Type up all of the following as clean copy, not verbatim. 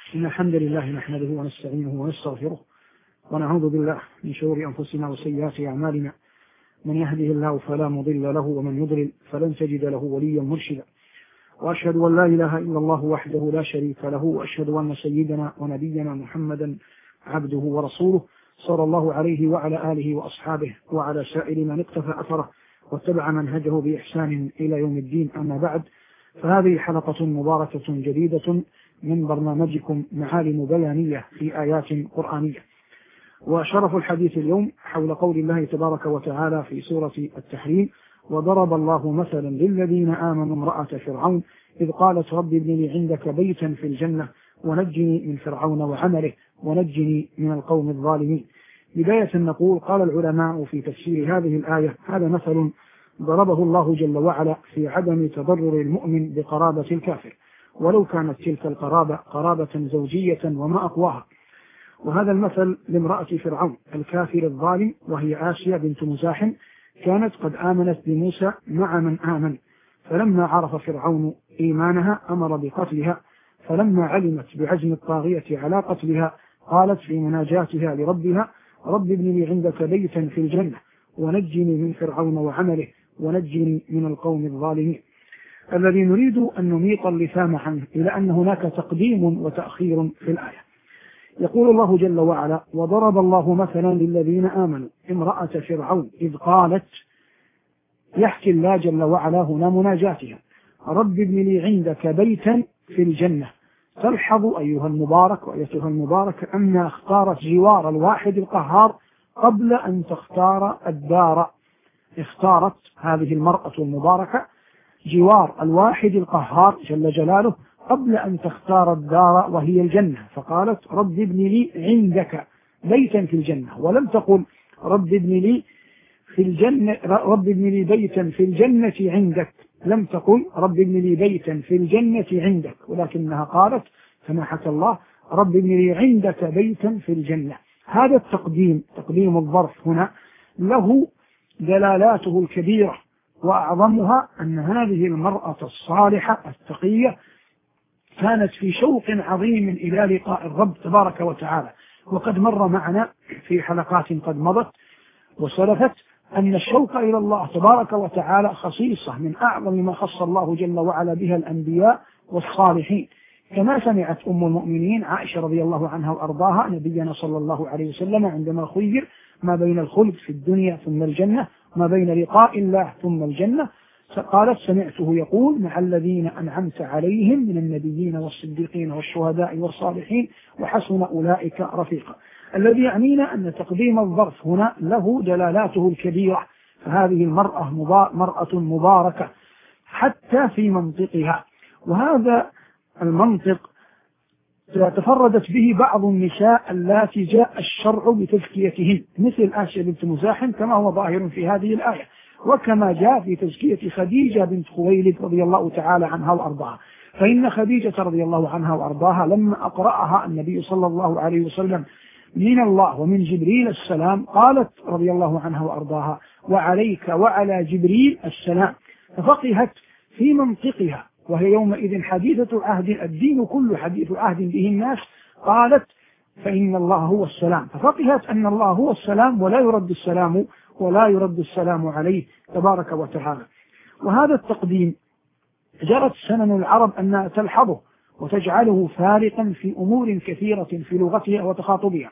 إن الحمد لله نحمده ونستعينه ونستغفره ونعوذ بالله من شرور أنفسنا وسيئات أعمالنا، من يهده الله فلا مضل له ومن يضلل فلن تجد له وليا مرشدا، وأشهد أن لا إله إلا الله وحده لا شريك له، وأشهد أن سيدنا ونبينا محمدا عبده ورسوله صلى الله عليه وعلى آله وأصحابه وعلى سائر من اقتفى أثره واتبع منهجه بإحسان إلى يوم الدين. أما بعد، فهذه حلقة مباركة جديدة من برنامجكم معالم بيانية في آيات قرآنية. وشرف الحديث اليوم حول قول الله تبارك وتعالى في سورة التحريم: وضرب الله مثلا للذين آمنوا امرأة فرعون إذ قالت رب ابن لي عندك بيتا في الجنة ونجني من فرعون وعمله ونجني من القوم الظالمين. بداية نقول: قال العلماء في تفسير هذه الآية: هذا مثل ضربه الله جل وعلا في عدم تضرر المؤمن بقرابة الكافر، ولو كانت تلك القرابة قرابة زوجية وما أقواها. وهذا المثل لامرأة فرعون الكافر الظالم، وهي آسيا بنت مزاحم، كانت قد آمنت بموسى مع من آمن، فلما عرف فرعون إيمانها أمر بقتلها، فلما علمت بعزم الطاغية على قتلها قالت في مناجاتها لربها: رب ابن لي عندك بيتا في الجنة ونجني من فرعون وعمله ونجني من القوم الظالمين. الذي نريد أن نميط اللثام عنه إلى أن هناك تقديم وتأخير في الآية. يقول الله جل وعلا: وضرب الله مثلا للذين آمنوا امرأة فرعون إذ قالت، يحكي الله جل وعلا هنا مناجاتها: رب ابن لي عندك بيتا في الجنة. تلحظ أيها المبارك وأيتها المبارك أنها اختارت جوار الواحد القهار قبل أن تختار الدار. اختارت هذه المرأة المباركة جوار الواحد القهار جل جلاله قبل أن تختار الدار وهي الجنة، فقالت: رب ابن لي عندك بيتا في الجنة، ولم تقل رب ابن لي في الجنة، رب ابن لي بيتا في الجنة عندك، لم تقل رب ابن لي بيتا في الجنة عندك، ولكنها قالت كما حكى الله: رب ابن لي عندك بيتا في الجنة. هذا التقديم، تقديم الظرف هنا، له دلالاته الكبيرة، وأعظمها أن هذه المرأة الصالحة التقية كانت في شوق عظيم إلى لقاء الرب تبارك وتعالى. وقد مر معنا في حلقات قد مضت وسلفت أن الشوق إلى الله تبارك وتعالى خصيصة من أعظم ما خص الله جل وعلا بها الأنبياء والصالحين، كما سمعت أم المؤمنين عائشة رضي الله عنها وأرضاها نبينا صلى الله عليه وسلم عندما خير ما بين الخلد في الدنيا ثم الجنة، ما بين لقاء الله ثم الجنة، قالت: سمعته يقول: مع الذين أنعمت عليهم من النبيين والصديقين والشهداء والصالحين وحسن أولئك رفيقا. الذي يعنينا أن تقديم الظرف هنا له دلالاته الكبيرة، فهذه المرأة مرأة مباركة حتى في منطقها، وهذا المنطق تفردت به بعض النساء اللاتي جاء الشرع بتزكيتهن، مثل آسيا بنت مزاحم كما هو ظاهر في هذه الآية، وكما جاء في تزكية خديجة بنت خويلد رضي الله تعالى عنها وأرضاها. فإن خديجة رضي الله عنها وأرضاها لما أقرأها النبي صلى الله عليه وسلم من الله ومن جبريل السلام قالت رضي الله عنها وأرضاها: وعليك وعلى جبريل السلام، ففقهت في منطقها، وهي يومئذ حديثة عهد، الدين كله حديث عهد به الناس، قالت: فإن الله هو السلام، ففقهت أن الله هو السلام ولا يرد السلام عليه تبارك وتعالى. وهذا التقديم جرت سنن العرب أنها تلحظه وتجعله فارقا في أمور كثيرة في لغتها وتخاطبها.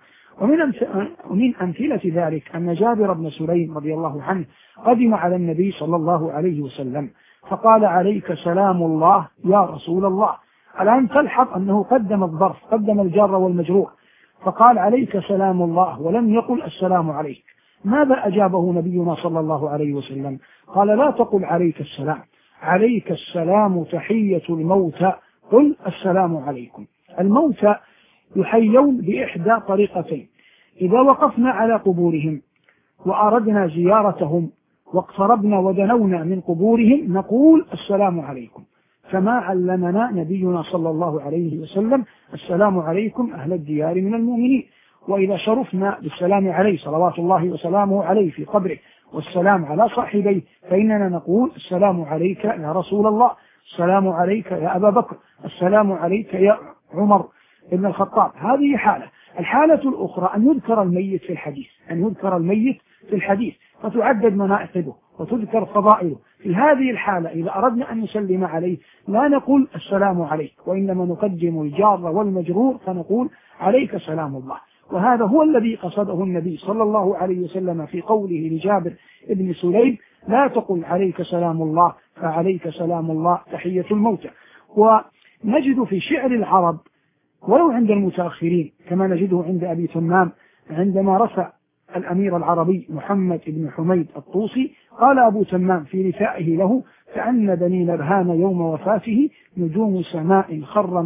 ومن أمثلة ذلك أن جابر بن سليم رضي الله عنه قدم على النبي صلى الله عليه وسلم فقال: عليك سلام الله يا رسول الله. الآن تلحظ أنه قدم الظرف، قدم الجار والمجرور، فقال: عليك سلام الله، ولم يقل السلام عليك. ماذا أجابه نبينا صلى الله عليه وسلم؟ قال: لا تقل عليك السلام، عليك السلام تحية الموتى، قل السلام عليكم. الموتى يحيون بإحدى طريقتين: إذا وقفنا على قبورهم وأردنا زيارتهم واقتربنا ودنونا من قبورهم نقول السلام عليكم، كما علمنا نبينا صلى الله عليه وسلم: السلام عليكم أهل الديار من المؤمنين. وإذا شرفنا بالسلام عليه صلوات الله وسلامه عليه في قبره والسلام على صاحبيه فإننا نقول: السلام عليك يا رسول الله، السلام عليك يا أبا بكر، السلام عليك يا عمر ابن الخطاب. هذه حالة. الحالة الأخرى أن يذكر الميت في الحديث، أن يذكر الميت في الحديث فتعدد مناقبه وتذكر فضائله. في هذه الحالة إذا أردنا أن نسلم عليه لا نقول السلام عليك، وإنما نقدم الجار والمجرور فنقول عليك سلام الله. وهذا هو الذي قصده النبي صلى الله عليه وسلم في قوله لجابر بن سليم: لا تقل عليك سلام الله فعليك سلام الله تحية الموتى. ونجد في شعر العرب ولو عند المتأخرين كما نجده عند أبي تمام عندما رفع الأمير العربي محمد بن حميد الطوسي، قال أبو تمام في رثائه له: كأن بني نبهان يوم وفاته نجوم سماء خر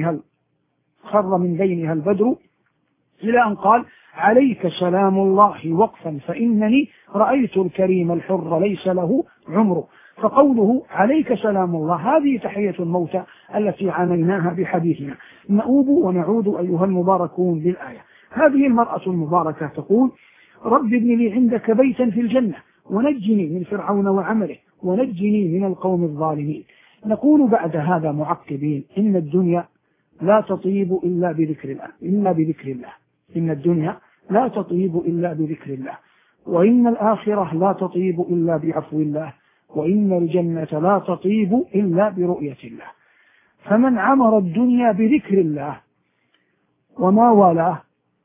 من بينها البدر، إلى أن قال: عليك سلام الله وقفا فإنني رأيت الكريم الحر ليس له عمر. فقوله عليك سلام الله هذه تحية الموتى التي عانيناها بحديثنا. نؤوب ونعود أيها المباركون للآية. هذه المرأة المباركة تقول: رب ابن لي عندك بيتا في الجنة ونجني من فرعون وعمله ونجني من القوم الظالمين. نقول بعد هذا معقبين: إن الدنيا لا تطيب إلا بذكر الله، إن الدنيا لا تطيب إلا بذكر الله، وإن الآخرة لا تطيب إلا بعفو الله، وإن الجنة لا تطيب إلا برؤية الله. فمن عمر الدنيا بذكر الله وما والاه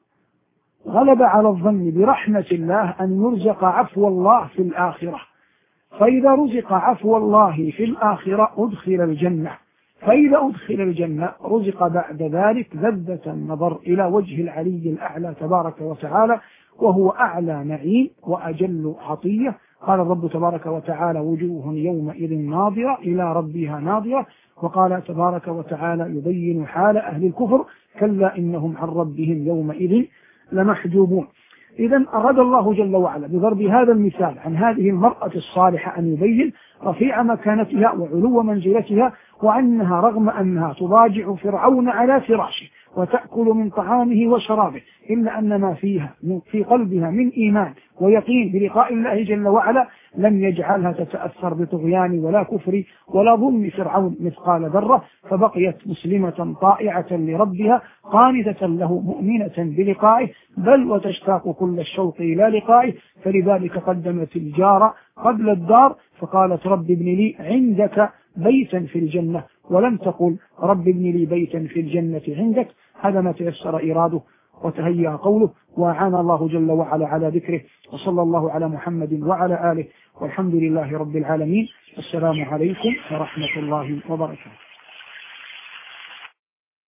غلب على الظن برحمة الله أن يرزق عفو الله في الآخرة، فإذا رزق عفو الله في الآخرة أدخل الجنة، فإذا أدخل الجنة رزق بعد ذلك لذة النظر إلى وجه العلي الأعلى تبارك وتعالى، وهو أعلى نعيم وأجل عطية. قال الرب تبارك وتعالى: وجوه يومئذ ناظرة إلى ربها ناظرة. وقال تبارك وتعالى يبين حال أهل الكفر: كلا إنهم عن ربهم يومئذ لمحجوبون. إذا أراد الله جل وعلا بضرب هذا المثال عن هذه المرأة الصالحة أن يبين رفيع مكانتها وعلو منزلتها، وأنها رغم أنها تضاجع فرعون على فراشه وتأكل من طعامه وشرابه، إلا أن ما فيها في قلبها من إيمان ويقين بلقاء الله جل وعلا لم يجعلها تتأثر بطغيان ولا كفر ولا ظلم فرعون مثقال ذرة، فبقيت مسلمة طائعة لربها قانتة له مؤمنة بلقائه، بل وتشتاق كل الشوق إلى لقائه. فلذلك قدمت الجار قبل الدار، فقالت: رب ابن لي عندك بيتا في الجنة، ولم تقل رب ابن لي بيتا في الجنة عندك. هذا ما تيسر إراده وتهيأ قوله، وأعان الله جل وعلا على ذكره. وصلى الله على محمد وعلى آله، والحمد لله رب العالمين. السلام عليكم ورحمة الله وبركاته.